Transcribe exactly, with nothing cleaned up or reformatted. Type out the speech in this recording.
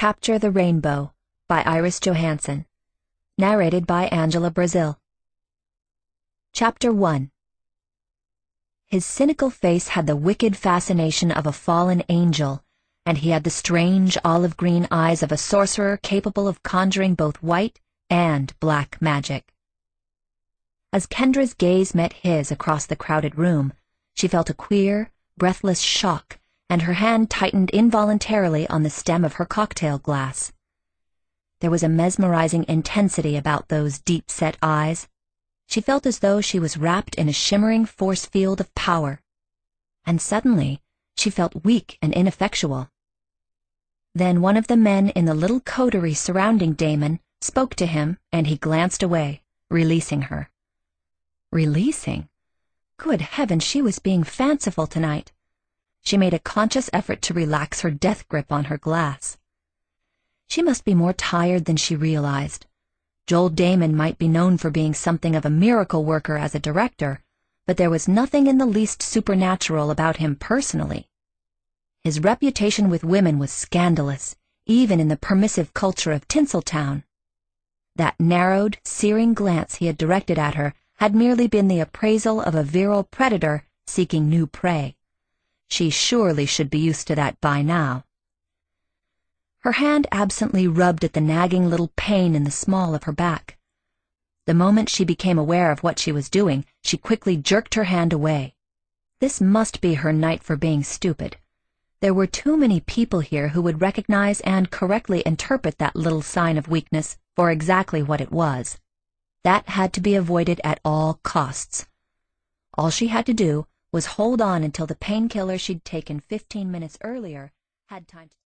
Capture the Rainbow by Iris Johansen. Narrated by Angela Brazil. Chapter one. His cynical face had the wicked fascination of a fallen angel, and he had the strange olive-green eyes of a sorcerer capable of conjuring both white and black magic. As Kendra's gaze met his across the crowded room, she felt a queer, breathless shock, and her hand tightened involuntarily on the stem of her cocktail glass. There was a mesmerizing intensity about those deep-set eyes. She felt as though she was wrapped in a shimmering force field of power. And suddenly, she felt weak and ineffectual. Then one of the men in the little coterie surrounding Damon spoke to him, and he glanced away, releasing her. Releasing? Good heavens, she was being fanciful tonight. She made a conscious effort to relax her death grip on her glass. She must be more tired than she realized. Joel Damon might be known for being something of a miracle worker as a director, but there was nothing in the least supernatural about him personally. His reputation with women was scandalous, even in the permissive culture of Tinseltown. That narrowed, searing glance he had directed at her had merely been the appraisal of a virile predator seeking new prey. She surely should be used to that by now. Her hand absently rubbed at the nagging little pain in the small of her back. The moment she became aware of what she was doing, she quickly jerked her hand away. This must be her night for being stupid. There were too many people here who would recognize and correctly interpret that little sign of weakness for exactly what it was. That had to be avoided at all costs. All she had to do was hold on until the painkiller she'd taken fifteen minutes earlier had time to